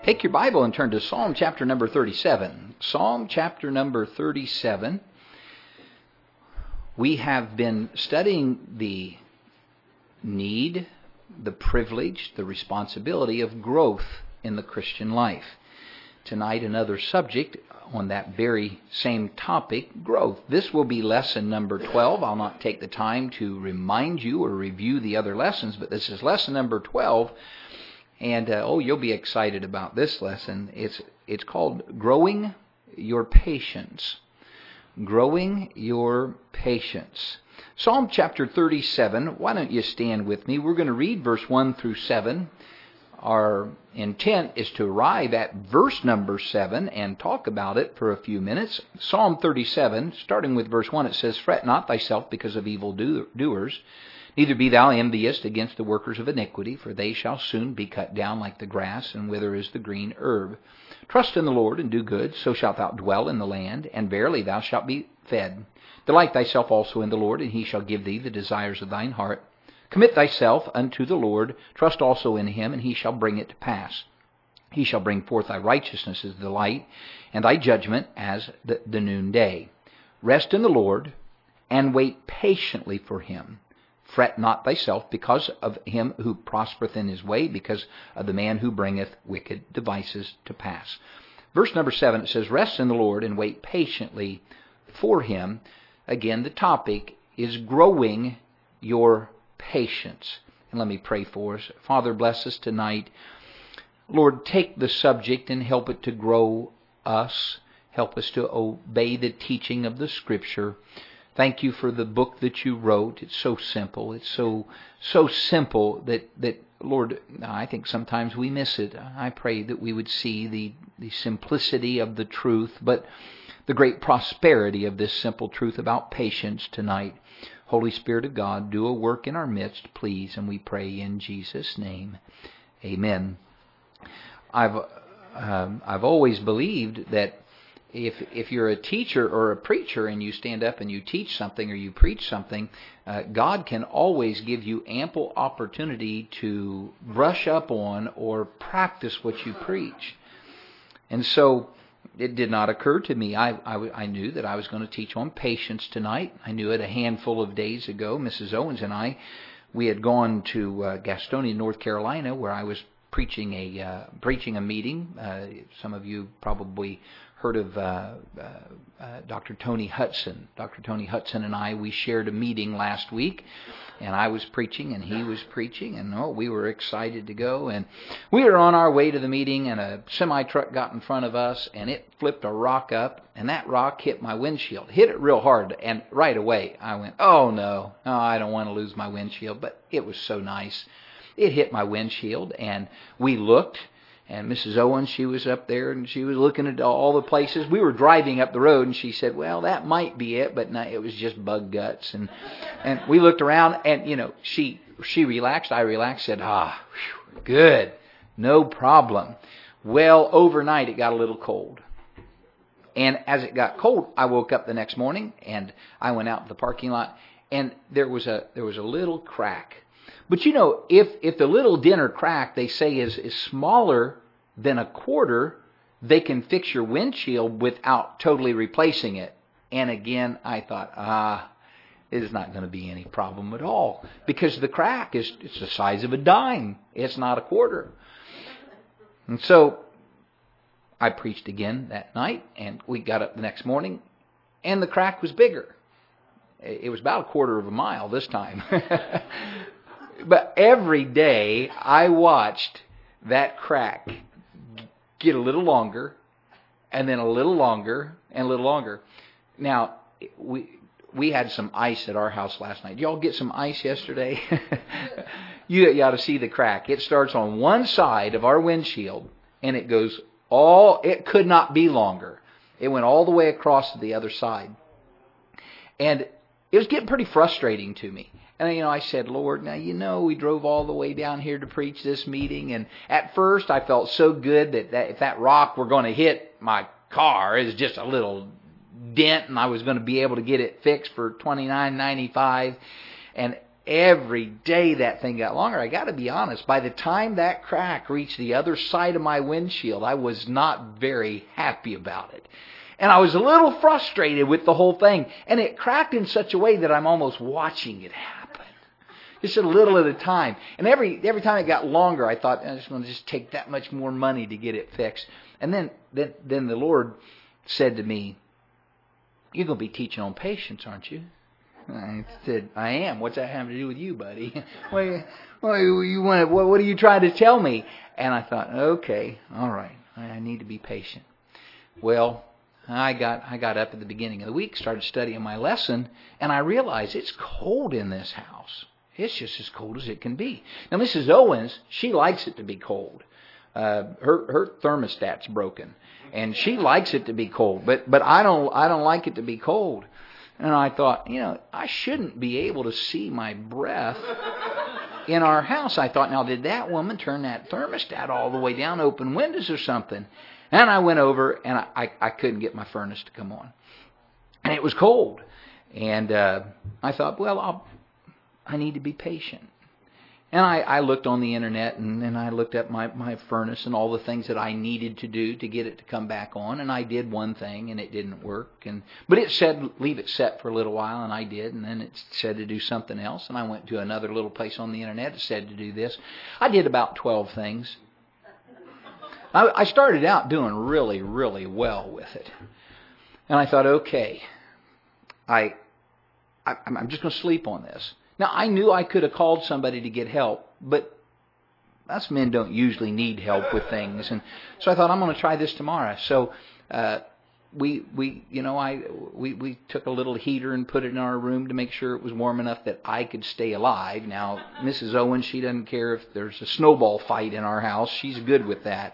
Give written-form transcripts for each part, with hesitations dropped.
Take your Bible and turn to Psalm chapter number 37. Psalm chapter number 37. We have been studying the need, the privilege, the responsibility of growth in the Christian life. Tonight, another subject on that very same topic, growth. This will be lesson number 12. I'll not take the time to remind you or review the other lessons, but this is lesson number 12. And you'll be excited about this lesson. It's called Growing Your Patience. Growing Your Patience. Psalm chapter 37. Why don't you stand with me? We're going to read verse 1 through 7. Our intent is to arrive at verse number 7 and talk about it for a few minutes. Psalm 37, starting with verse 1, it says, "Fret not thyself because of evil doers, neither be thou envious against the workers of iniquity, for they shall soon be cut down like the grass, and wither as the green herb. Trust in the Lord, and do good, so shalt thou dwell in the land, and verily thou shalt be fed. Delight thyself also in the Lord, and he shall give thee the desires of thine heart. Commit thyself unto the Lord, trust also in him, and he shall bring it to pass. He shall bring forth thy righteousness as the light, and thy judgment as the noonday. Rest in the Lord, and wait patiently for him. Fret not thyself because of him who prospereth in his way, because of the man who bringeth wicked devices to pass." Verse number 7, it says, "Rest in the Lord and wait patiently for him." Again, the topic is growing your patience. And let me pray for us. Father, bless us tonight. Lord, take the subject and help it to grow us. Help us to obey the teaching of the Scripture. Thank you for the book that you wrote. It's so simple. It's so simple that Lord, I think sometimes we miss it. I pray that we would see the simplicity of the truth, but the great prosperity of this simple truth about patience tonight. Holy Spirit of God, do a work in our midst, please, and we pray in Jesus' name. Amen. I've always believed that if you're a teacher or a preacher and you stand up and you teach something or you preach something, God can always give you ample opportunity to brush up on or practice what you preach. And so it did not occur to me. I knew that I was going to teach on patience tonight. I knew it a handful of days ago. Mrs. Owens and I, we had gone to Gastonia, North Carolina, where I was preaching a meeting. Some of you probably heard of Dr. Tony Hudson. Dr. Tony Hudson and I, we shared a meeting last week, and I was preaching and he was preaching, and we were excited to go. And we were on our way to the meeting, and a semi-truck got in front of us, and it flipped a rock up, and that rock hit my windshield. Hit it real hard, and right away I went, oh no, I don't want to lose my windshield. But it was so nice. It hit my windshield, and we looked. And Mrs. Owens, she was up there, and she was looking at all the places. We were driving up the road, and she said, well, that might be it, but no, it was just bug guts. And we looked around, and, she relaxed, I relaxed, said, good, no problem. Well, overnight, it got a little cold. And as it got cold, I woke up the next morning, and I went out to the parking lot, and there was a little crack. But if the little dent or crack, they say, is smaller than a quarter, they can fix your windshield without totally replacing it. And again, I thought, it is not going to be any problem at all, because the crack it's the size of a dime. It's not a quarter. And so I preached again that night, and we got up the next morning, and the crack was bigger. It was about a quarter of a mile this time. But every day I watched that crack get a little longer, and then a little longer, and a little longer. Now, we had some ice at our house last night. Did y'all get some ice yesterday? You ought to see the crack. It starts on one side of our windshield, and it it could not be longer. It went all the way across to the other side. And it was getting pretty frustrating to me. And, I said, Lord, now, we drove all the way down here to preach this meeting. And at first, I felt so good that if that rock were going to hit my car, it was just a little dent, and I was going to be able to get it fixed for $29.95. And every day that thing got longer. I got to be honest, by the time that crack reached the other side of my windshield, I was not very happy about it. And I was a little frustrated with the whole thing. And it cracked in such a way that I'm almost watching it happen. Just a little at a time. And every time it got longer, I thought, I'm just going to just take that much more money to get it fixed. And then the Lord said to me, "You're going to be teaching on patience, aren't you?" I said, "I am. What's that have to do with you, buddy? What are you trying to tell me?" And I thought, okay, all right, I need to be patient. Well, I got up at the beginning of the week, started studying my lesson, and I realized it's cold in this house. It's just as cold as it can be. Now, Mrs. Owens, she likes it to be cold. Her thermostat's broken, and she likes it to be cold, but I don't like it to be cold. And I thought, I shouldn't be able to see my breath in our house. I thought, now, did that woman turn that thermostat all the way down, open windows or something? And I went over, and I couldn't get my furnace to come on. And it was cold. And I thought, well, I need to be patient. And I looked on the internet, and I looked at my furnace and all the things that I needed to do to get it to come back on. And I did one thing, and it didn't work. But it said leave it set for a little while, and I did. And then it said to do something else. And I went to another little place on the internet that said to do this. I did about 12 things. I started out doing really, really well with it. And I thought, okay, I'm just going to sleep on this. Now, I knew I could have called somebody to get help, but us men don't usually need help with things. And so I thought, I'm going to try this tomorrow. So we took a little heater and put it in our room to make sure it was warm enough that I could stay alive. Now, Mrs. Owens, she doesn't care if there's a snowball fight in our house. She's good with that.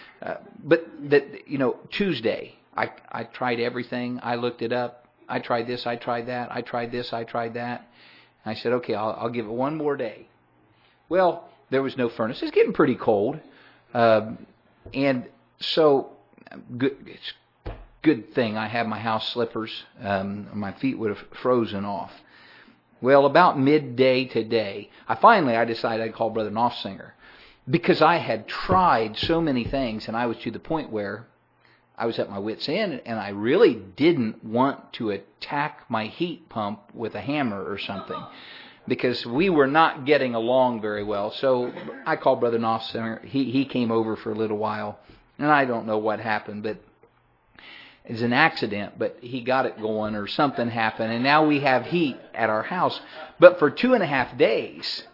Tuesday, I tried everything. I looked it up. I tried this. I tried that. I tried this. I tried that. I said, okay, I'll give it one more day. Well, there was no furnace. It's getting pretty cold. And so, it's a good thing I have my house slippers. My feet would have frozen off. Well, about midday today, I decided I'd call Brother Knopfsinger. Because I had tried so many things, and I was to the point where I was at my wit's end, and I really didn't want to attack my heat pump with a hammer or something, because we were not getting along very well. So I called Brother Knopfsinger. He came over for a little while, and I don't know what happened, but it's an accident, but he got it going or something happened, and now we have heat at our house. But for 2.5 days,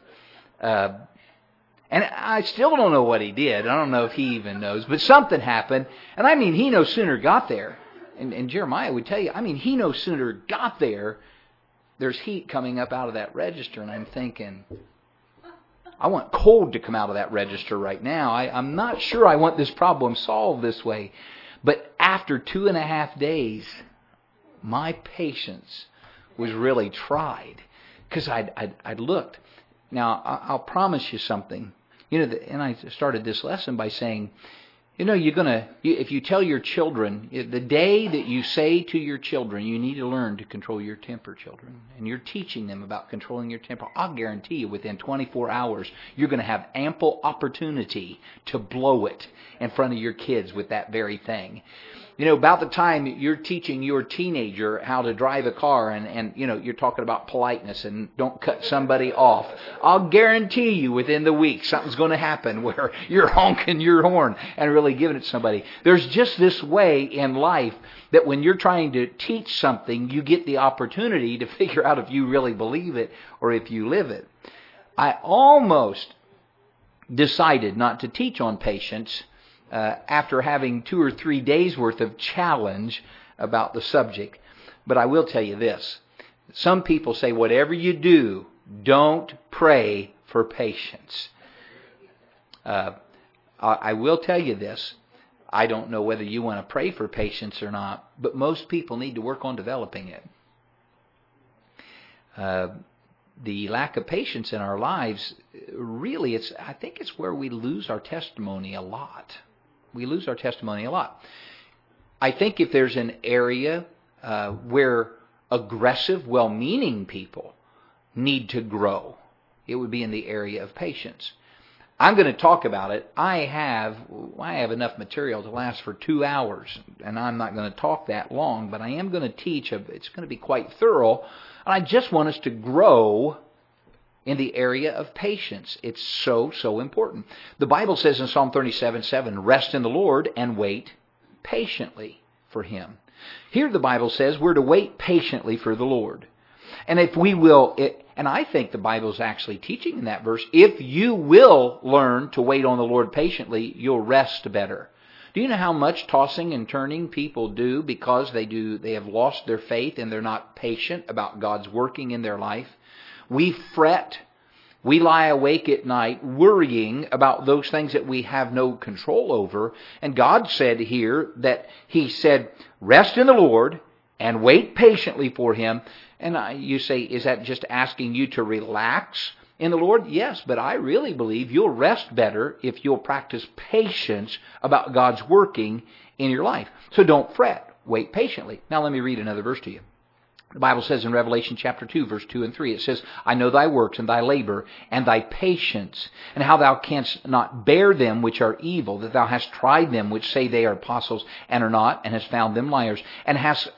and I still don't know what he did. I don't know if he even knows. But something happened. And I mean, he no sooner got there. And Jeremiah would tell you, he no sooner got there, there's heat coming up out of that register. And I'm thinking, I want cold to come out of that register right now. I'm not sure I want this problem solved this way. But after 2.5 days, my patience was really tried. Because I'd looked. Now, I'll promise you something. And I started this lesson by saying, if you tell your children, the day that you say to your children, you need to learn to control your temper, children, and you're teaching them about controlling your temper, I'll guarantee you within 24 hours, you're going to have ample opportunity to blow it in front of your kids with that very thing. About the time you're teaching your teenager how to drive a car and you're talking about politeness and don't cut somebody off, I'll guarantee you within the week something's going to happen where you're honking your horn and really giving it to somebody. There's just this way in life that when you're trying to teach something, you get the opportunity to figure out if you really believe it or if you live it. I almost decided not to teach on patience after having 2 or 3 days worth of challenge about the subject. But I will tell you this. Some people say, whatever you do, don't pray for patience. I will tell you this. I don't know whether you want to pray for patience or not, but most people need to work on developing it. The lack of patience in our lives, really, I think it's where we lose our testimony a lot. We lose our testimony a lot. I think if there's an area where aggressive, well-meaning people need to grow, it would be in the area of patience. I'm going to talk about it. I have enough material to last for 2 hours, and I'm not going to talk that long, but I am going to teach. It's going to be quite thorough, and I just want us to grow in the area of patience. It's so important. The Bible says in Psalm 37:7, rest in the Lord and wait patiently for Him. Here the Bible says we're to wait patiently for the Lord. And if we will, and I think the Bible is actually teaching in that verse, if you will learn to wait on the Lord patiently, you'll rest better. Do you know how much tossing and turning people do because they have lost their faith and they're not patient about God's working in their life? We fret. We lie awake at night worrying about those things that we have no control over. And God said here that He said, rest in the Lord and wait patiently for Him. And you say, is that just asking you to relax in the Lord? Yes, but I really believe you'll rest better if you'll practice patience about God's working in your life. So don't fret. Wait patiently. Now let me read another verse to you. The Bible says in Revelation chapter 2, verse 2 and 3, it says, I know thy works and thy labor and thy patience, and how thou canst not bear them which are evil, that thou hast tried them which say they are apostles and are not, and hast found them liars, and hast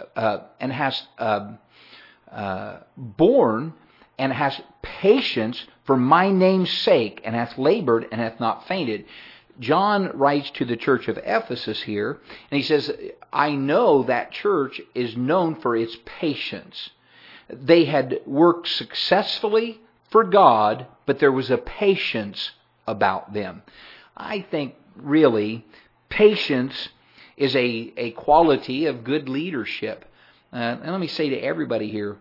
borne and hast patience for my name's sake, and hath labored and hath not fainted. John writes to the church of Ephesus here, and he says, I know that church is known for its patience. They had worked successfully for God, but there was a patience about them. I think really patience is a quality of good leadership. And let me say to everybody here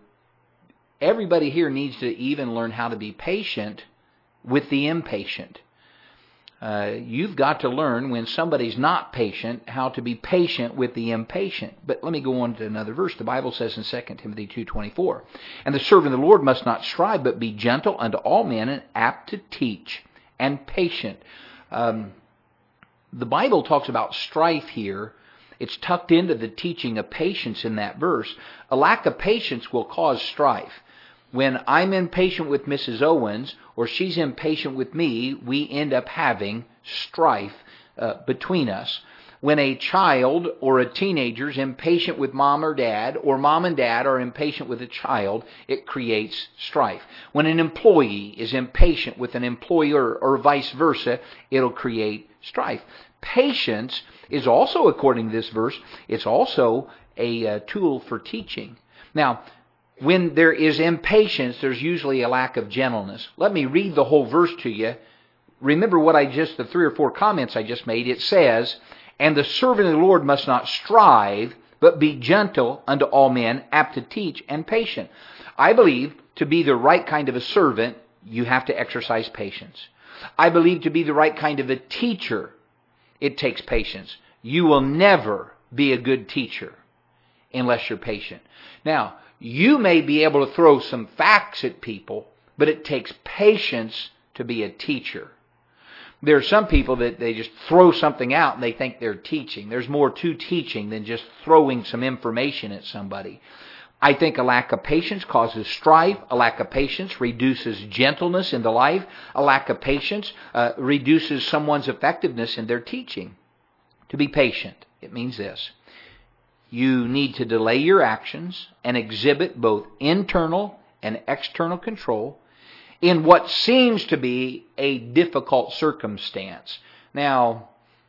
needs to even learn how to be patient with the impatient. You've got to learn when somebody's not patient how to be patient with the impatient. But let me go on to another verse. The Bible says in 2 Timothy 2:24, and the servant of the Lord must not strive, but be gentle unto all men, and apt to teach, and patient. The Bible talks about strife here. It's tucked into the teaching of patience in that verse. A lack of patience will cause strife. When I'm impatient with Mrs. Owens, or she's impatient with me, we end up having strife between us. When a child or a teenager is impatient with mom or dad, or mom and dad are impatient with a child, it creates strife. When an employee is impatient with an employer, or vice versa, it'll create strife. Patience is also, according to this verse, it's also a tool for teaching. Now, when there is impatience, there's usually a lack of gentleness. Let me read the whole verse to you. Remember the 3 or 4 comments I just made. It says, and the servant of the Lord must not strive, but be gentle unto all men, apt to teach, and patient. I believe to be the right kind of a servant, you have to exercise patience. I believe to be the right kind of a teacher, it takes patience. You will never be a good teacher unless you're patient. Now, you may be able to throw some facts at people, but it takes patience to be a teacher. There are some people that they just throw something out and they think they're teaching. There's more to teaching than just throwing some information at somebody. I think a lack of patience causes strife. A lack of patience reduces gentleness in the life. A lack of patience reduces someone's effectiveness in their teaching. To be patient, it means this. You need to delay your actions and exhibit both internal and external control in what seems to be a difficult circumstance. Now,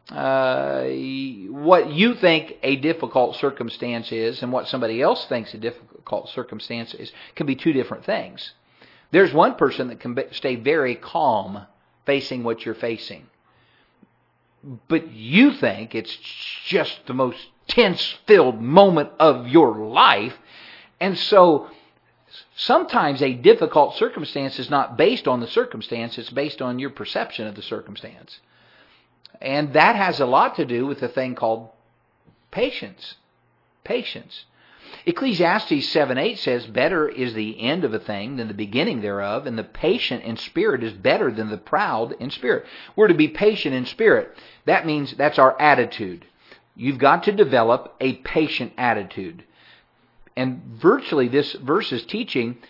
what you think a difficult circumstance is and what somebody else thinks a difficult circumstance is can be two different things. There's one person that can stay very calm facing what you're facing. But you think it's just the most tense-filled moment of your life. And so sometimes a difficult circumstance is not based on the circumstance, it's based on your perception of the circumstance. And that has a lot to do with the thing called patience. Patience. Ecclesiastes 7:8 says, better is the end of a thing than the beginning thereof, and the patient in spirit is better than the proud in spirit. We're to be patient in spirit. That means that's our attitude. You've got to develop a patient attitude. And virtually this verse is teaching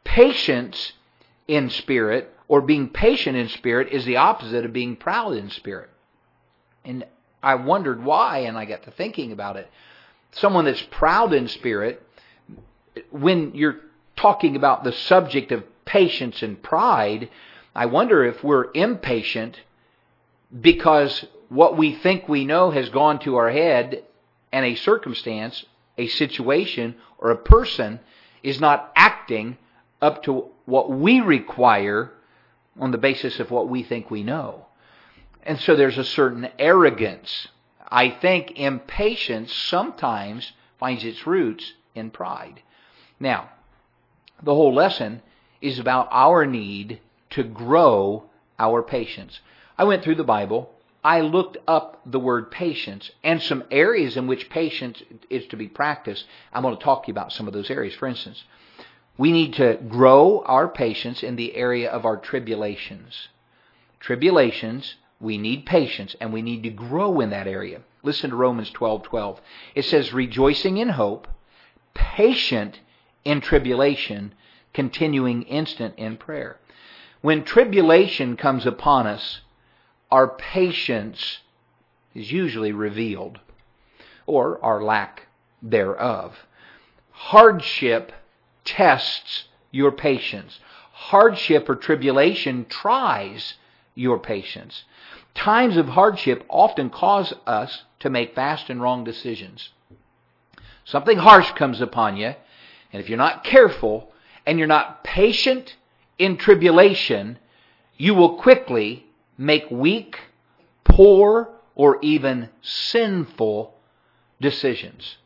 patience in spirit, or being patient in spirit, is the opposite of being proud in spirit. And I wondered why, and I got to thinking about it. Someone that's proud in spirit, when you're talking about the subject of patience and pride, I wonder if we're impatient because what we think we know has gone to our head, and a circumstance, a situation, or a person is not acting up to what we require on the basis of what we think we know. And so there's a certain arrogance. I think impatience sometimes finds its roots in pride. Now, the whole lesson is about our need to grow our patience. I went through the Bible. I looked up the word patience and some areas in which patience is to be practiced. I'm going to talk to you about some of those areas. For instance, we need to grow our patience in the area of our tribulations. Tribulations, we need patience, and we need to grow in that area. Listen to Romans 12:12. It says, rejoicing in hope, patient in tribulation, continuing instant in prayer. When tribulation comes upon us, our patience is usually revealed, or our lack thereof. Hardship tests your patience. Hardship or tribulation tries your patience. Times of hardship often cause us to make fast and wrong decisions. Something harsh comes upon you, and if you're not careful and you're not patient in tribulation, you will quickly make weak, poor, or even sinful decisions.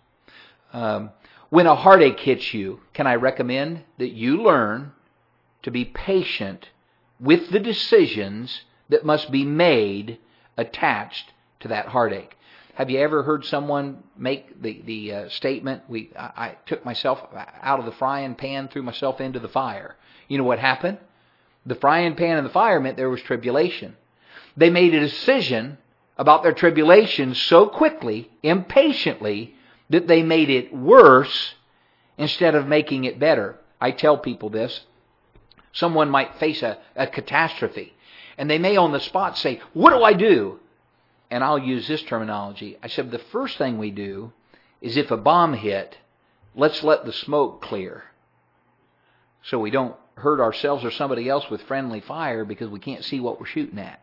When a heartache hits you, can I recommend that you learn to be patient with the decisions that must be made attached to that heartache? Have you ever heard someone make the statement, I took myself out of the frying pan, threw myself into the fire? You know what happened? The frying pan and the fire meant there was tribulation. They made a decision about their tribulation so quickly, impatiently, that they made it worse instead of making it better. I tell people this. Someone might face a catastrophe, and they may on the spot say, what do I do? And I'll use this terminology. I said, the first thing we do is if a bomb hit, let's let the smoke clear so we don't hurt ourselves or somebody else with friendly fire because we can't see what we're shooting at.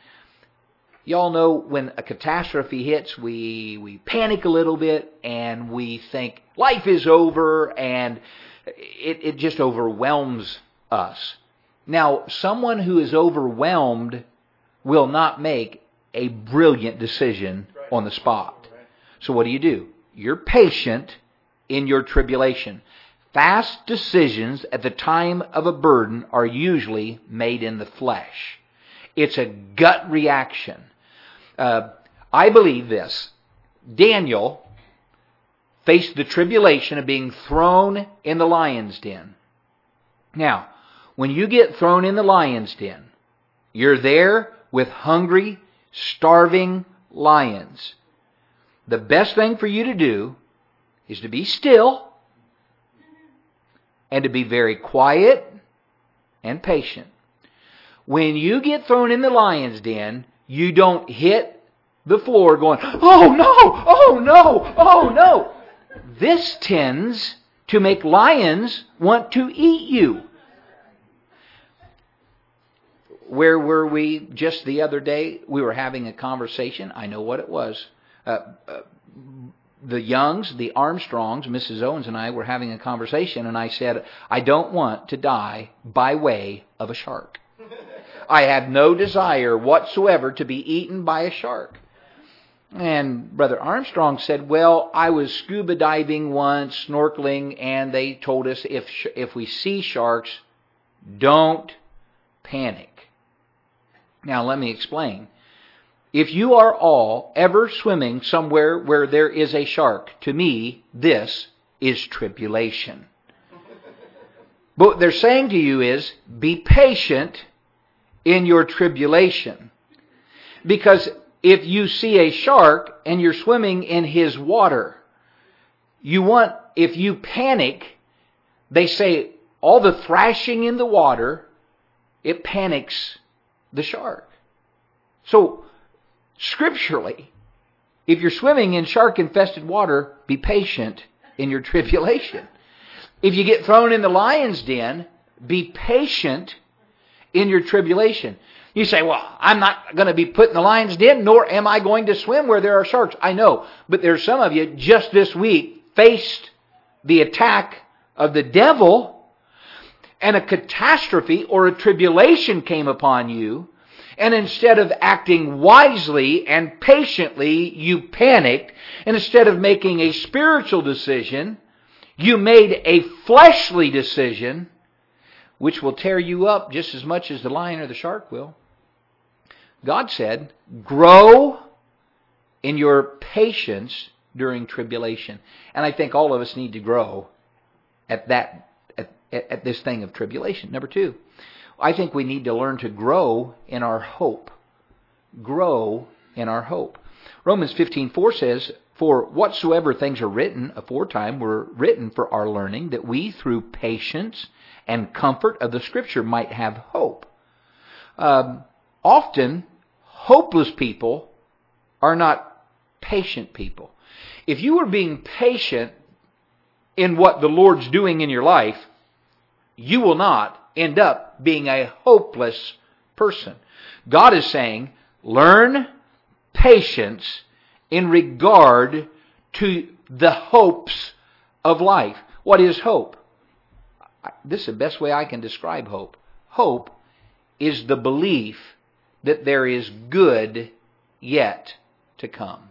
Y'all know when a catastrophe hits, we panic a little bit and we think life is over, and it just overwhelms us. Now, someone who is overwhelmed will not make a brilliant decision on the spot. So what do? You're patient in your tribulation. Fast decisions at the time of a burden are usually made in the flesh. It's a gut reaction. I believe this. Daniel faced the tribulation of being thrown in the lion's den. Now, when you get thrown in the lion's den, you're there with hungry, starving lions. The best thing for you to do is to be still and to be very quiet and patient. When you get thrown in the lion's den, you don't hit the floor going, oh no, oh no, oh no. This tends to make lions want to eat you. Where were we just the other day? We were having a conversation. I know what it was. The Youngs, the Armstrongs, Mrs. Owens and I were having a conversation, and I said, I don't want to die by way of a shark. I have no desire whatsoever to be eaten by a shark. And Brother Armstrong said, well, I was scuba diving once, snorkeling, and they told us if we see sharks, don't panic. Now, let me explain. If you are all ever swimming somewhere where there is a shark, to me, this is tribulation. But what they're saying to you is, be patient in your tribulation. Because if you see a shark and you're swimming in his water, if you panic, they say, all the thrashing in the water, it panics the shark. So, scripturally, if you're swimming in shark-infested water, be patient in your tribulation. If you get thrown in the lion's den, be patient in your tribulation. You say, well, I'm not going to be put in the lion's den, nor am I going to swim where there are sharks. I know, but there's some of you just this week faced the attack of the devil, and a catastrophe or a tribulation came upon you, and instead of acting wisely and patiently, you panicked, and instead of making a spiritual decision, you made a fleshly decision, which will tear you up just as much as the lion or the shark will. God said, grow in your patience during tribulation. And I think all of us need to grow at this thing of tribulation. Number 2, I think we need to learn to grow in our hope. Grow in our hope. Romans 15:4 says, for whatsoever things are written aforetime were written for our learning, that we through patience and comfort of the Scripture might have hope. Often, hopeless people are not patient people. If you are being patient in what the Lord's doing in your life, you will not end up being a hopeless person. God is saying, learn patience in regard to the hopes of life. What is hope? This is the best way I can describe hope. Hope is the belief that there is good yet to come.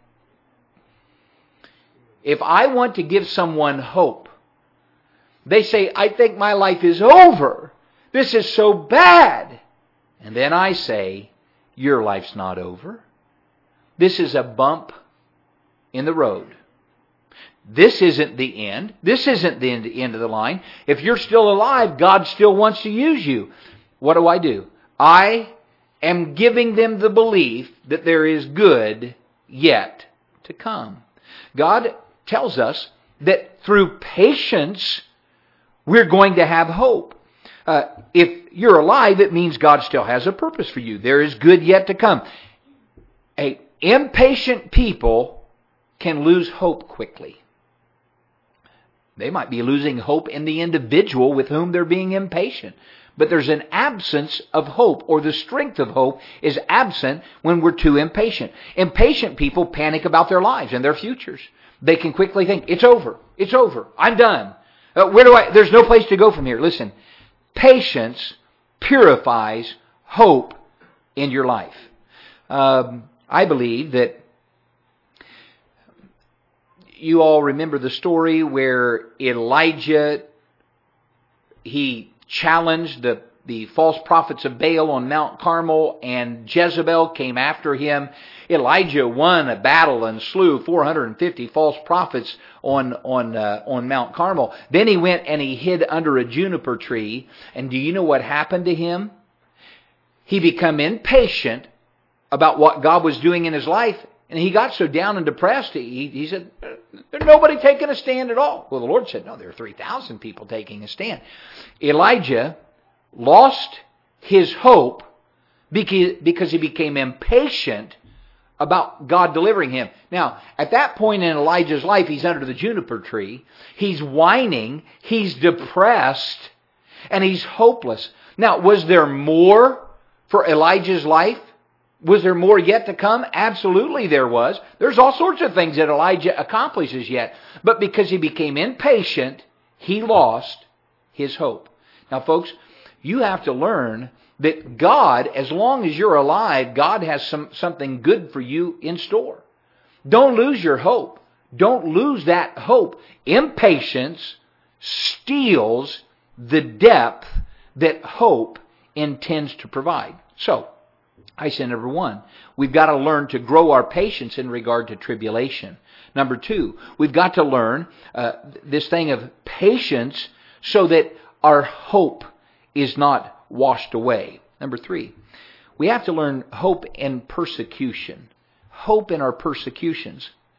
If I want to give someone hope, they say, I think my life is over. This is so bad. And then I say, your life's not over. This is a bump in the road. This isn't the end. This isn't the end of the line. If you're still alive, God still wants to use you. What do? I am giving them the belief that there is good yet to come. God tells us that through patience, we're going to have hope. If you're alive, it means God still has a purpose for you. There is good yet to come. Impatient people can lose hope quickly. They might be losing hope in the individual with whom they're being impatient. But there's an absence of hope, or the strength of hope is absent when we're too impatient. Impatient people panic about their lives and their futures. They can quickly think, it's over. It's over. I'm done. There's no place to go from here. Listen, patience purifies hope in your life. I believe that you all remember the story where Elijah, he challenged the false prophets of Baal on Mount Carmel, and Jezebel came after him. Elijah won a battle and slew 450 false prophets on Mount Carmel. Then he went and he hid under a juniper tree. And do you know what happened to him? He became impatient about what God was doing in his life. And he got so down and depressed, he said, there's nobody taking a stand at all. Well, the Lord said, no, there are 3,000 people taking a stand. Elijah lost his hope because he became impatient about God delivering him. Now, at that point in Elijah's life, he's under the juniper tree. He's whining. He's depressed. And he's hopeless. Now, was there more for Elijah's life? Was there more yet to come? Absolutely there was. There's all sorts of things that Elijah accomplishes yet. But because he became impatient, he lost his hope. Now, folks, you have to learn that God, as long as you're alive, God has something good for you in store. Don't lose your hope. Don't lose that hope. Impatience steals the depth that hope intends to provide. So, I say number 1, we've got to learn to grow our patience in regard to tribulation. Number 2, we've got to learn this thing of patience so that our hope is not washed away. Number 3, we have to learn hope in persecution. Hope in our persecutions.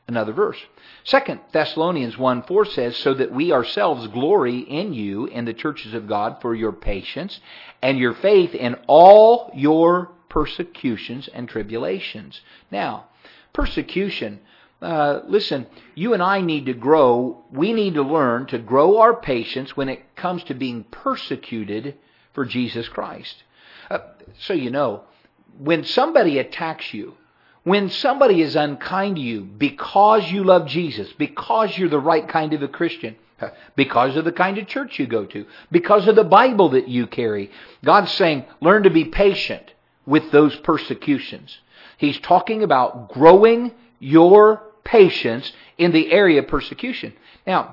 Another verse. 2 Thessalonians 1:4 says, so that we ourselves glory in you in the churches of God for your patience and your faith in all your persecutions and tribulations. Now, persecution, listen, you and I need to grow. We need to learn to grow our patience when it comes to being persecuted for Jesus Christ. So you know, when somebody attacks you, when somebody is unkind to you because you love Jesus, because you're the right kind of a Christian, because of the kind of church you go to, because of the Bible that you carry, God's saying, learn to be patient with those persecutions. He's talking about growing your patience in the area of persecution. Now,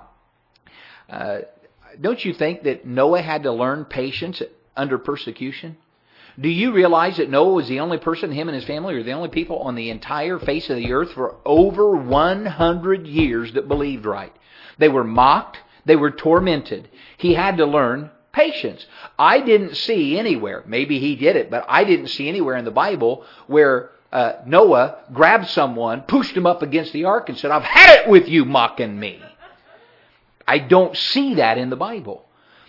don't you think that Noah had to learn patience under persecution? Do you realize that Noah was the only person, him and his family, were the only people on the entire face of the earth for over 100 years that believed right? They were mocked. They were tormented. He had to learn patience. I didn't see anywhere, maybe he did it, but I didn't see anywhere in the Bible where Noah grabbed someone, pushed him up against the ark and said, I've had it with you mocking me. I don't see that in the Bible.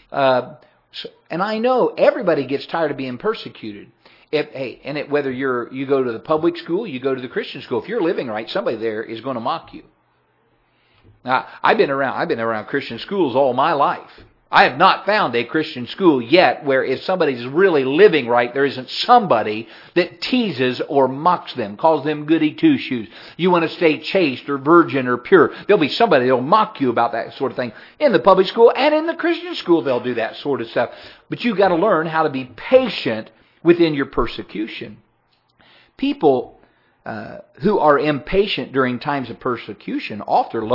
And I know everybody gets tired of being persecuted. Whether you go to the public school, you go to the Christian school, if you're living right, somebody there is going to mock you. Now, I've been around Christian schools all my life. I have not found a Christian school yet where if somebody's really living right, there isn't somebody that teases or mocks them, calls them goody two-shoes. You want to stay chaste or virgin or pure. There'll be somebody that'll mock you about that sort of thing. In the public school and in the Christian school, they'll do that sort of stuff. But you've got to learn how to be patient within your persecution. People who are impatient during times of persecution often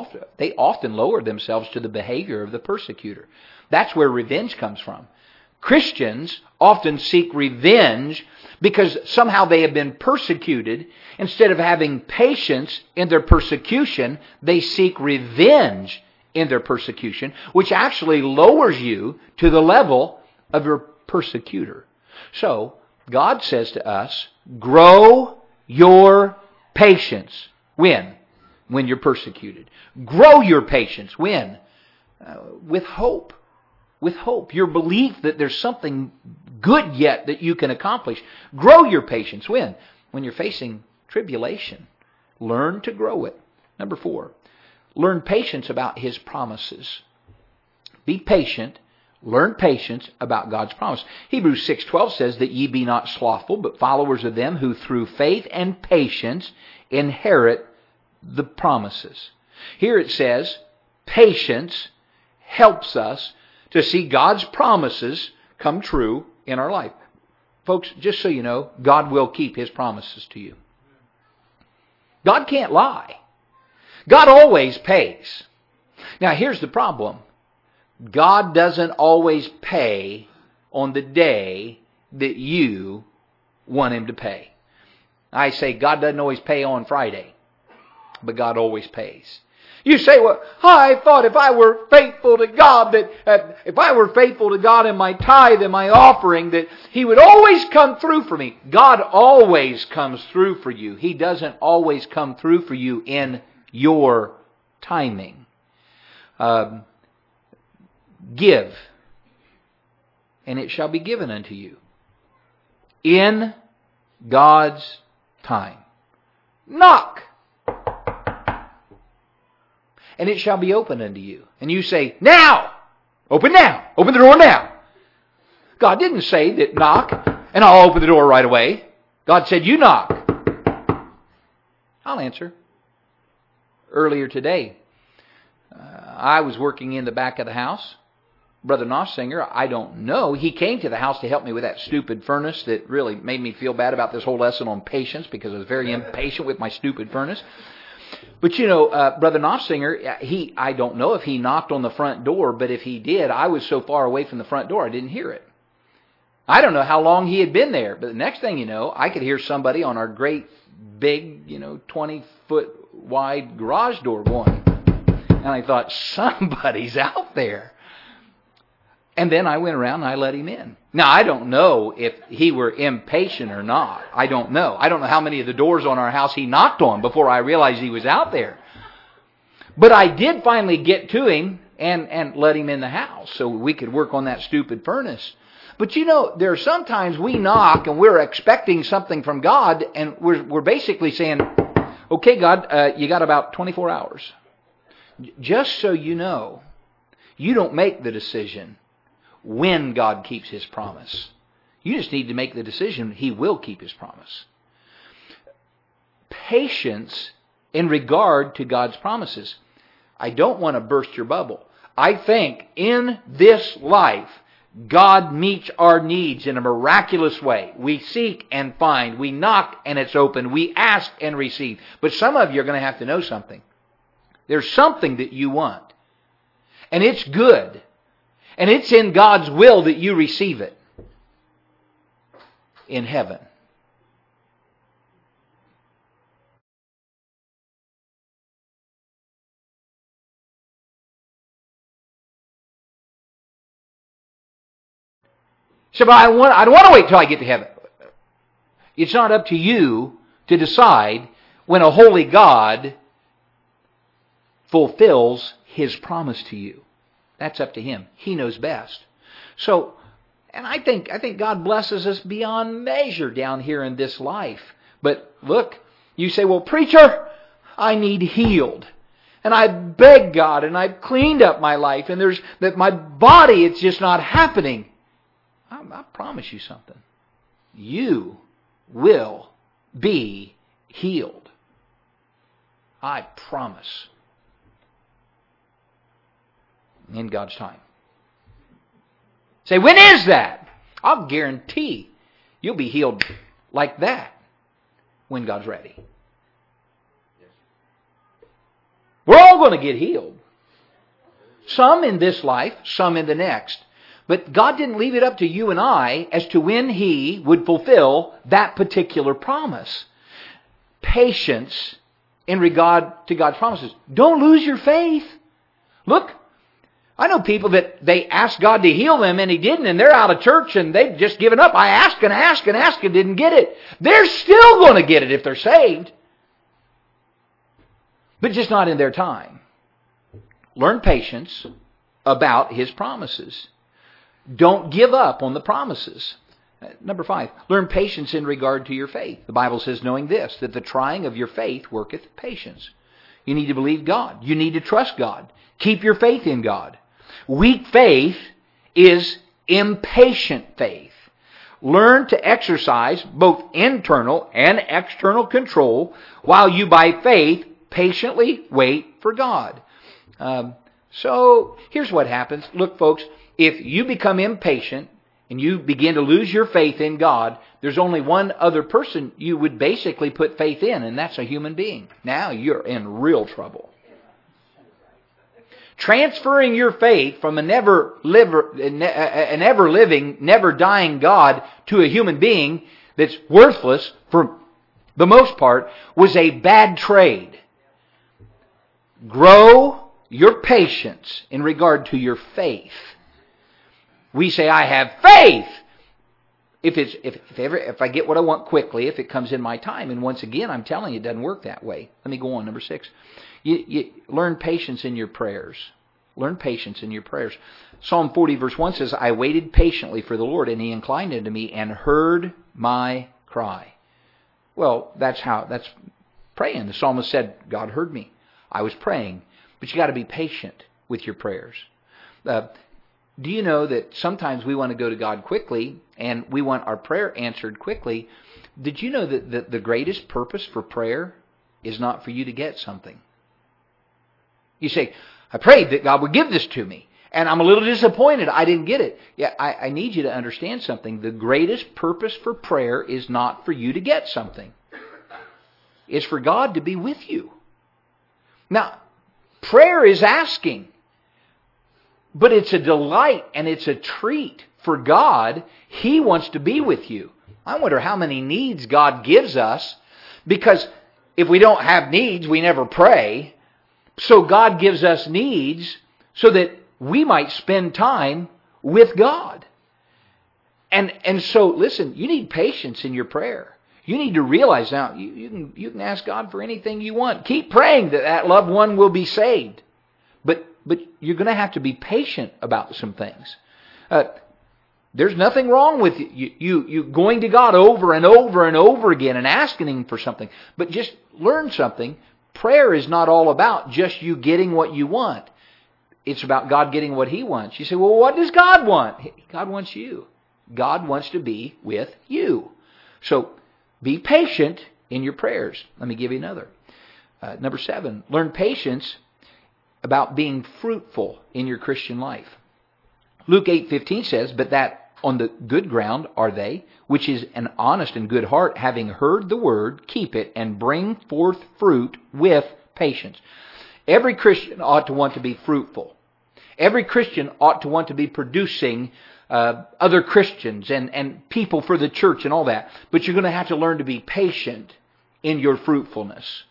lower themselves to the behavior of the persecutor. That's where revenge comes from. Christians often seek revenge because somehow they have been persecuted. Instead of having patience in their persecution, they seek revenge in their persecution, which actually lowers you to the level of your persecutor. So, God says to us, grow your patience. When? When you're persecuted. Grow your patience. When? With hope. With hope. Your belief that there's something good yet that you can accomplish. Grow your patience. When? When you're facing tribulation. Learn to grow it. Number 4. Learn patience about His promises. Be patient. Learn patience about God's promise. Hebrews 6:12 says that ye be not slothful, but followers of them who through faith and patience inherit the promises. Here it says, patience helps us to see God's promises come true in our life. Folks, just so you know, God will keep His promises to you. God can't lie. God always pays. Now, here's the problem. God doesn't always pay on the day that you want Him to pay. I say God doesn't always pay on Friday, but God always pays. You say, well, I thought if I were faithful to God, that if I were faithful to God in my tithe and my offering, that He would always come through for me. God always comes through for you. He doesn't always come through for you in your timing. Give, and it shall be given unto you in God's time. Knock, and it shall be opened unto you. And you say, now! Open now! Open the door now! God didn't say that knock, and I'll open the door right away. God said, you knock. I'll answer. Earlier today, I was working in the back of the house. Brother Nossinger, I don't know. He came to the house to help me with that stupid furnace that really made me feel bad about this whole lesson on patience because I was very impatient with my stupid furnace. But you know, Brother Nossinger, I don't know if he knocked on the front door, but if he did, I was so far away from the front door I didn't hear it. I don't know how long he had been there, but the next thing you know, I could hear somebody on our great big, 20-foot wide garage door going. And I thought, somebody's out there. And then I went around and I let him in. Now, I don't know if he were impatient or not. I don't know. I don't know how many of the doors on our house he knocked on before I realized he was out there. But I did finally get to him and let him in the house so we could work on that stupid furnace. But you know, there are sometimes we knock and we're expecting something from God, and we're basically saying, okay, God, you got about 24 hours. Just so you know, you don't make the decision when God keeps His promise. You just need to make the decision He will keep His promise. Patience in regard to God's promises. I don't want to burst your bubble. I think in this life, God meets our needs in a miraculous way. We seek and find. We knock and it's open. We ask and receive. But some of you are going to have to know something. There's something that you want. And it's good. And it's in God's will that you receive it. In heaven. So, but I don't want to wait till I get to heaven. It's not up to you to decide when a holy God fulfills His promise to you. That's up to Him. He knows best. So, and I think God blesses us beyond measure down here in this life. But look, you say, well, preacher, I need healed. And I beg God, and I've cleaned up my life, and there's that my body, it's just not happening. I promise you something. You will be healed. I promise. In God's time. Say, when is that? I'll guarantee you'll be healed like that when God's ready. We're all going to get healed. Some in this life, some in the next. But God didn't leave it up to you and I as to when He would fulfill that particular promise. Patience in regard to God's promises. Don't lose your faith. Look, I know people that they asked God to heal them and He didn't, and they're out of church and they've just given up. I asked and asked and asked and didn't get it. They're still going to get it if they're saved. But just not in their time. Learn patience about His promises. Don't give up on the promises. Number 5, learn patience in regard to your faith. The Bible says, knowing this, that the trying of your faith worketh patience. You need to believe God. You need to trust God. Keep your faith in God. Weak faith is impatient faith. Learn to exercise both internal and external control while you by faith patiently wait for God. So here's what happens. Look, folks, if you become impatient and you begin to lose your faith in God, there's only one other person you would basically put faith in, and that's a human being. Now you're in real trouble. Transferring your faith from an ever-living, never-dying God to a human being that's worthless for the most part was a bad trade. Grow your patience in regard to your faith. We say, I have faith. If I get what I want quickly, if it comes in my time. And once again, I'm telling you, it doesn't work that way. Let me go on. Number 6. You learn patience in your prayers. Learn patience in your prayers. Psalm 40 verse 1 says, I waited patiently for the Lord, and He inclined unto me and heard my cry. Well, that's praying. The psalmist said, God heard me. I was praying. But you got to be patient with your prayers. Do you know that sometimes we want to go to God quickly and we want our prayer answered quickly? Did you know that the greatest purpose for prayer is not for you to get something? You say, I prayed that God would give this to me, and I'm a little disappointed I didn't get it. Yeah, I need you to understand something. The greatest purpose for prayer is not for you to get something. It's for God to be with you. Now, prayer is asking. But it's a delight and it's a treat for God. He wants to be with you. I wonder how many needs God gives us, because if we don't have needs, we never pray. So God gives us needs so that we might spend time with God. And so, listen, you need patience in your prayer. You need to realize now, you can ask God for anything you want. Keep praying that loved one will be saved. But you're going to have to be patient about some things. There's nothing wrong with you going to God over and over and over again and asking Him for something. But just learn something. Prayer is not all about just you getting what you want. It's about God getting what He wants. You say, well, what does God want? God wants you. God wants to be with you. So be patient in your prayers. Let me give you another. Number 7, learn patience about being fruitful in your Christian life. Luke 8:15 says, but that on the good ground are they, which is an honest and good heart, having heard the word, keep it, and bring forth fruit with patience. Every Christian ought to want to be fruitful. Every Christian ought to want to be producing other Christians and people for the church and all that. But you're going to have to learn to be patient in your fruitfulness.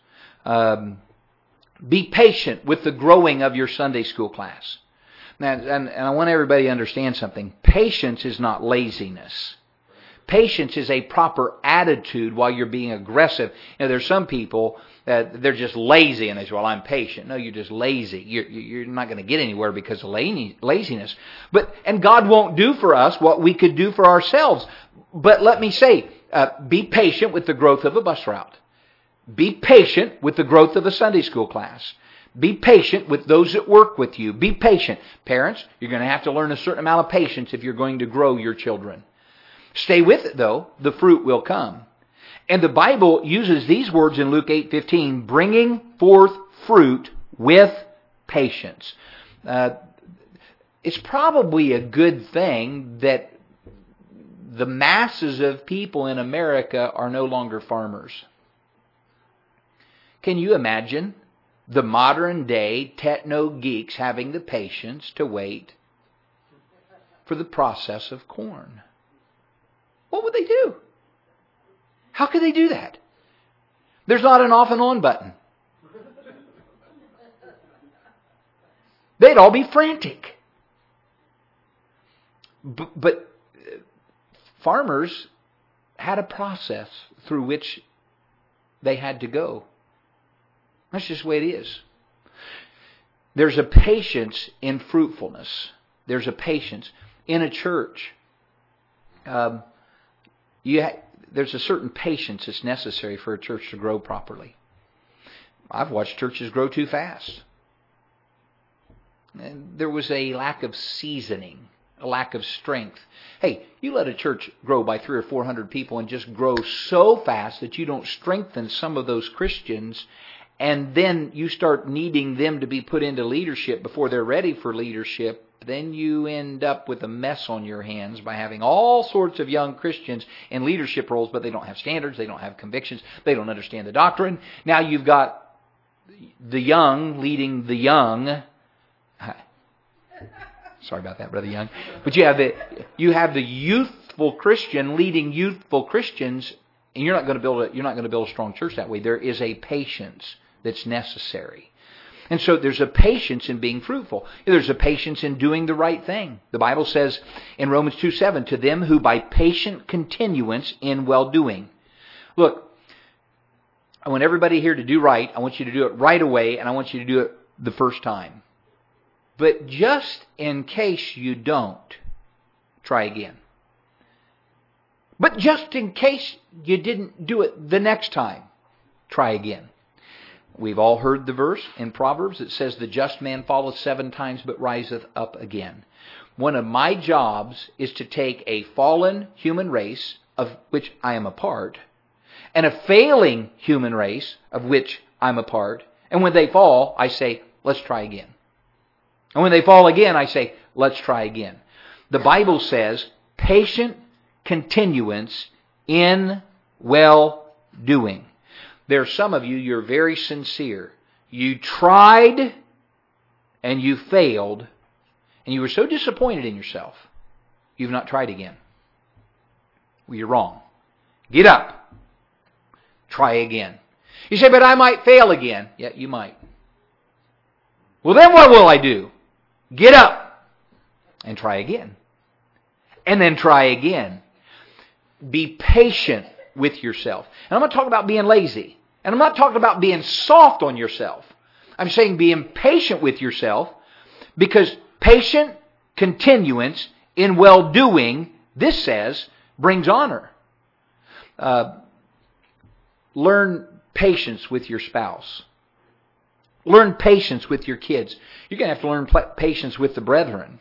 Be patient with the growing of your Sunday school class. Now, and I want everybody to understand something. Patience is not laziness. Patience is a proper attitude while you're being aggressive. You know, there's some people that they're just lazy and they say, well, I'm patient. No, you're just lazy. You're not going to get anywhere because of laziness. And God won't do for us what we could do for ourselves. But let me say, be patient with the growth of a bus route. Be patient with the growth of a Sunday school class. Be patient with those that work with you. Be patient. Parents, you're going to have to learn a certain amount of patience if you're going to grow your children. Stay with it, though. The fruit will come. And the Bible uses these words in Luke 8:15, bringing forth fruit with patience. It's probably a good thing that the masses of people in America are no longer farmers. Can you imagine the modern day techno geeks having the patience to wait for the process of corn? What would they do? How could they do that? There's not an off and on button. They'd all be frantic. But farmers had a process through which they had to go. That's just the way it is. There's a patience in fruitfulness. There's a patience in a church. There's a certain patience that's necessary for a church to grow properly. I've watched churches grow too fast. And there was a lack of seasoning, a lack of strength. Hey, you let a church grow by 300 or 400 people and just grow so fast that you don't strengthen some of those Christians, and then you start needing them to be put into leadership before they're ready for leadership, then you end up with a mess on your hands by having all sorts of young Christians in leadership roles, but they don't have standards, they don't have convictions, they don't understand the doctrine. Now you've got the young leading the young. Sorry about that, Brother Young. But you have the youthful Christian leading youthful Christians, and you're not going to build a strong church that way. There is a patience that's necessary. And so there's a patience in being fruitful. There's a patience in doing the right thing. The Bible says in Romans 2:7, to them who by patient continuance in well-doing. Look, I want everybody here to do right. I want you to do it right away, and I want you to do it the first time. But just in case you don't, try again. But just in case you didn't do it the next time, try again. We've all heard the verse in Proverbs that says, the just man falleth 7 times but riseth up again. One of my jobs is to take a fallen human race, of which I am a part, and a failing human race, of which I'm a part, and when they fall, I say, let's try again. And when they fall again, I say, let's try again. The Bible says, patient continuance in well-doing. There are some of you, you're very sincere. You tried and you failed, and you were so disappointed in yourself, you've not tried again. Well, you're wrong. Get up. Try again. You say, but I might fail again. Yeah, you might. Well, then what will I do? Get up and try again. and then try again. Be patient with yourself. And I'm going to talk about being lazy. And I'm not talking about being soft on yourself. I'm saying be impatient with yourself, because patient continuance in well-doing, this says, brings honor. Learn patience with your spouse. Learn patience with your kids. You're going to have to learn patience with the brethren.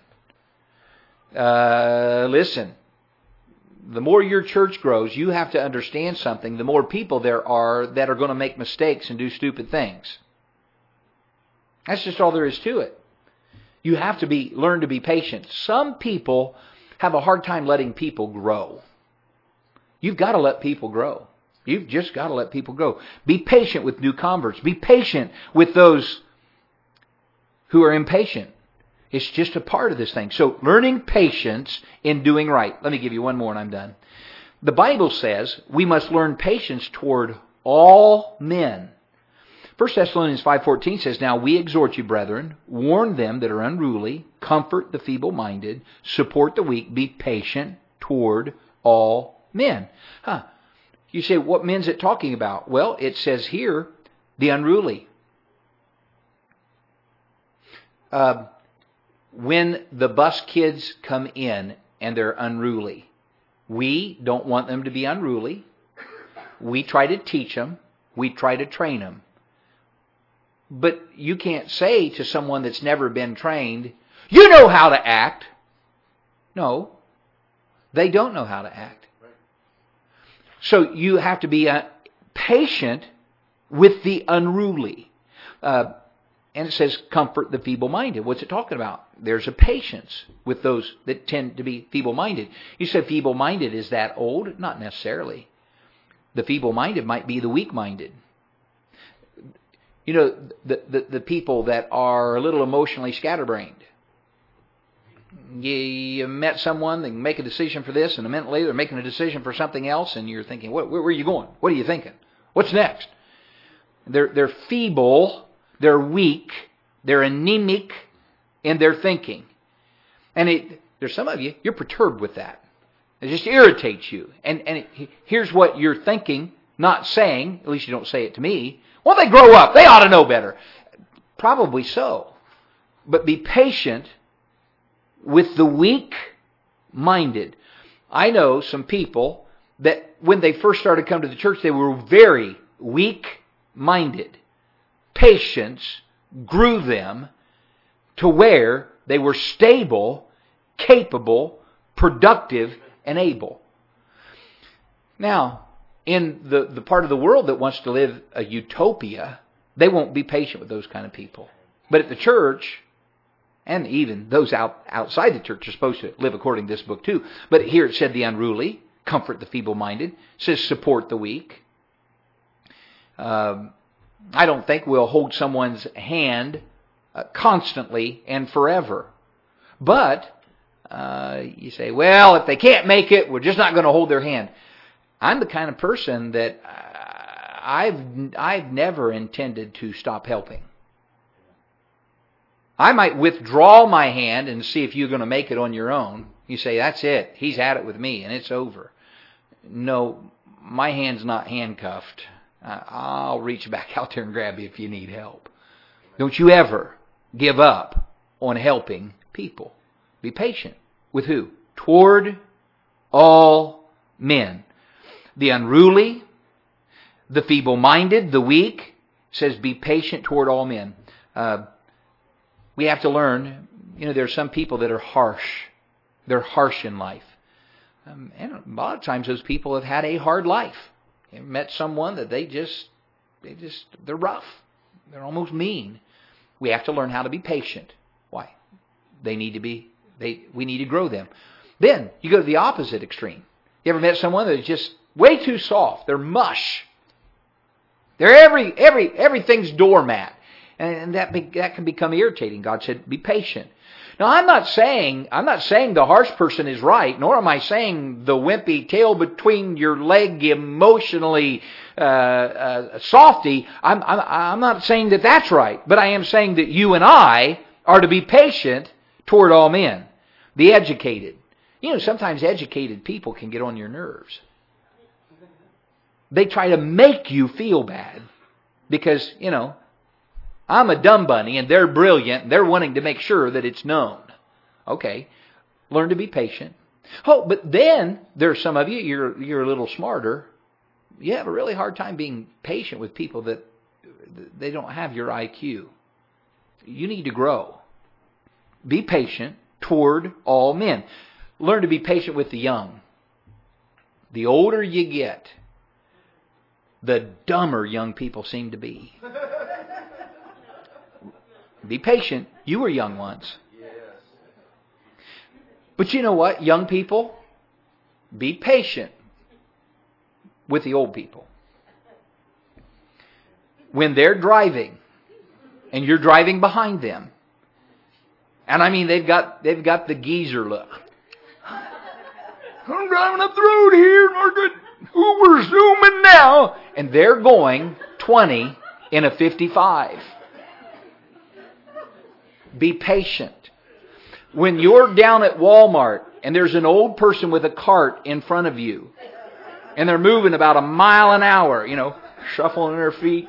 Listen, the more your church grows, you have to understand something. The more people there are that are going to make mistakes and do stupid things. That's just all there is to it. You have to learn to be patient. Some people have a hard time letting people grow. You've got to let people grow. You've just got to let people grow. Be patient with new converts. Be patient with those who are impatient. It's just a part of this thing. So learning patience in doing right. Let me give you one more and I'm done. The Bible says we must learn patience toward all men. 1 Thessalonians 5:14 says, "Now we exhort you, brethren, warn them that are unruly, comfort the feeble-minded, support the weak, be patient toward all men." You say, what men's it talking about? Well, it says here, the unruly. When the bus kids come in and they're unruly, we don't want them to be unruly. We try to teach them. We try to train them. But you can't say to someone that's never been trained, you know how to act. No, they don't know how to act. So you have to be patient with the unruly. And it says, comfort the feeble-minded. What's it talking about? There's a patience with those that tend to be feeble-minded. You said feeble-minded, is that old? Not necessarily. The feeble-minded might be the weak-minded. You know, the people that are a little emotionally scatterbrained. You met someone, they can make a decision for this, and a minute later they're making a decision for something else, and you're thinking, where are you going? What are you thinking? What's next? They're feeble, they're weak, they're anemic in their thinking. And there's some of you, you're perturbed with that. It just irritates you. And here's what you're thinking, not saying, at least you don't say it to me. Well, they grow up, they ought to know better. Probably so. But be patient with the weak-minded. I know some people that when they first started coming to the church, they were very weak-minded. Patience grew them to where they were stable, capable, productive, and able. Now, in the part of the world that wants to live a utopia, they won't be patient with those kind of people. But at the church, and even those outside the church are supposed to live according to this book too. But here it said the unruly, comfort the feeble-minded. It says support the weak. I don't think we'll hold someone's hand constantly and forever. But you say, well, if they can't make it, we're just not going to hold their hand. I'm the kind of person that I've never intended to stop helping. I might withdraw my hand and see if you're going to make it on your own. You say, that's it. He's had it with me and it's over. No, my hand's not handcuffed. I'll reach back out there and grab you if you need help. Don't you ever give up on helping people. Be patient. With who? Toward all men. The unruly, the feeble-minded, the weak, says be patient toward all men. We have to learn, there's some people that are harsh. They're harsh in life. And a lot of times those people have had a hard life. You've met someone that they're rough. They're almost mean. We have to learn how to be patient. Why? We need to grow them. Then you go to the opposite extreme. You ever met someone that's just way too soft? They're mush. They're everything's doormat. And that can become irritating. God said, be patient. Now, I'm not saying the harsh person is right, nor am I saying the wimpy tail between your leg emotionally softy. I'm not saying that that's right, but I am saying that you and I are to be patient toward all men. The educated, You know, sometimes educated people can get on your nerves. They try to make you feel bad because, you know, I'm a dumb bunny and they're brilliant and they're wanting to make sure that it's known. Okay, learn to be patient. Oh, but then there's some of you, you're a little smarter. You have a really hard time being patient with people that they don't have your IQ. You need to grow. Be patient toward all men. Learn to be patient with the young. The older you get, the dumber young people seem to be. Be patient. You were young once. But you know what, young people? Be patient with the old people. When they're driving and you're driving behind them, and I mean they've got the geezer look. I'm driving up the road here, Margaret. We're zooming now. And they're going 20 in a 55. Be patient. When you're down at Walmart and there's an old person with a cart in front of you and they're moving about a mile an hour, you know, shuffling their feet,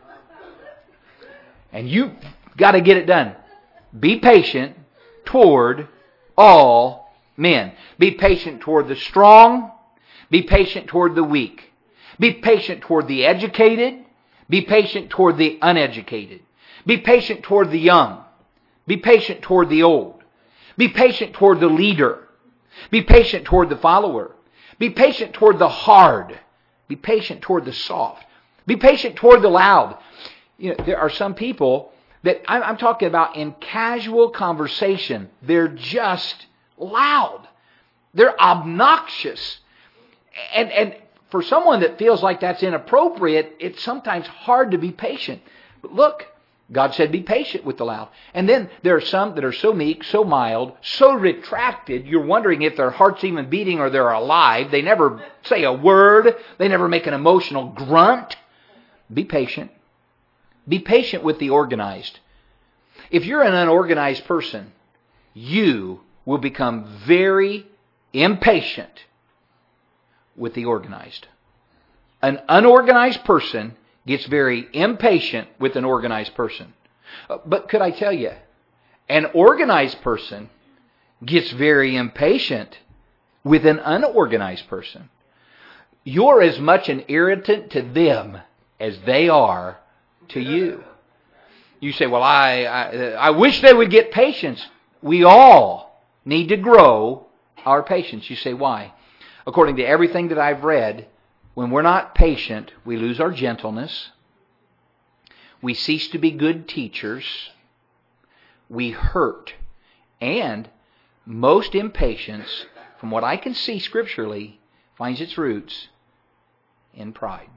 and you've got to get it done. Be patient toward all men. Be patient toward the strong. Be patient toward the weak. Be patient toward the educated. Be patient toward the uneducated. Be patient toward the young. Be patient toward the old. Be patient toward the leader. Be patient toward the follower. Be patient toward the hard. Be patient toward the soft. Be patient toward the loud. You know, there are some people that I'm talking about in casual conversation. They're just loud. They're obnoxious. And for someone that feels like that's inappropriate, it's sometimes hard to be patient. But look, God said be patient with the loud. And then there are some that are so meek, so mild, so retracted, you're wondering if their heart's even beating or they're alive. They never say a word. They never make an emotional grunt. Be patient. Be patient with the organized. If you're an unorganized person, you will become very impatient with the organized. An unorganized person gets very impatient with an organized person. But could I tell you, an organized person gets very impatient with an unorganized person. You're as much an irritant to them as they are to you. You say, well, I wish they would get patience. We all need to grow our patience. You say, why? According to everything that I've read, when we're not patient, we lose our gentleness. We cease to be good teachers. We hurt. And most impatience, from what I can see scripturally, finds its roots in pride.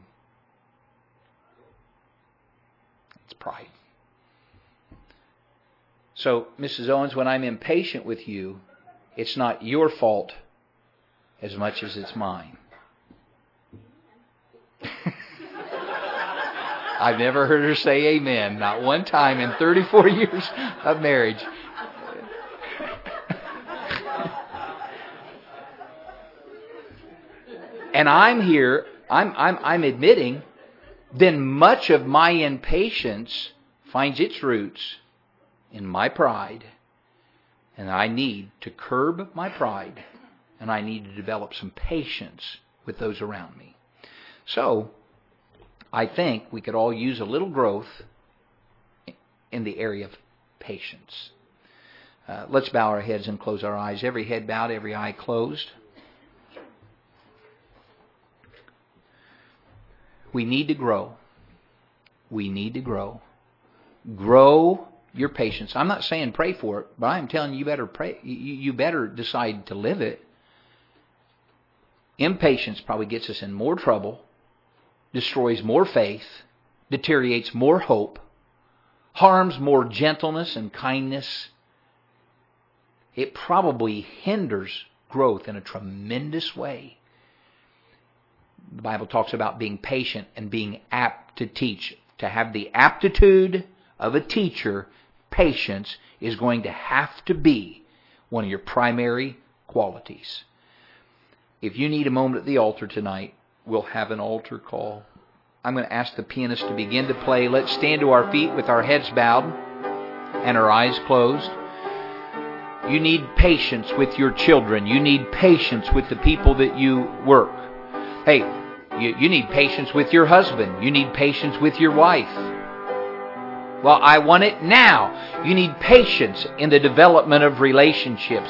It's pride. So, Mrs. Owens, when I'm impatient with you, it's not your fault as much as it's mine. I've never heard her say amen. Not one time in 34 years of marriage. And I'm here, I'm admitting, then much of my impatience finds its roots in my pride. And I need to curb my pride. And I need to develop some patience with those around me. So, I think we could all use a little growth in the area of patience. Let's bow our heads and close our eyes. Every head bowed, every eye closed. We need to grow. We need to grow. Grow your patience. I'm not saying pray for it, but I'm telling you, you better pray. You better decide to live it. Impatience probably gets us in more trouble, destroys more faith, deteriorates more hope, harms more gentleness and kindness. It probably hinders growth in a tremendous way. The Bible talks about being patient and being apt to teach. To have the aptitude of a teacher, patience is going to have to be one of your primary qualities. If you need a moment at the altar tonight, we'll have an altar call. I'm going to ask the pianist to begin to play. Let's stand to our feet with our heads bowed and our eyes closed. You need patience with your children. You need patience with the people that you work. Hey, you need patience with your husband. You need patience with your wife. Well, I want it now. You need patience in the development of relationships.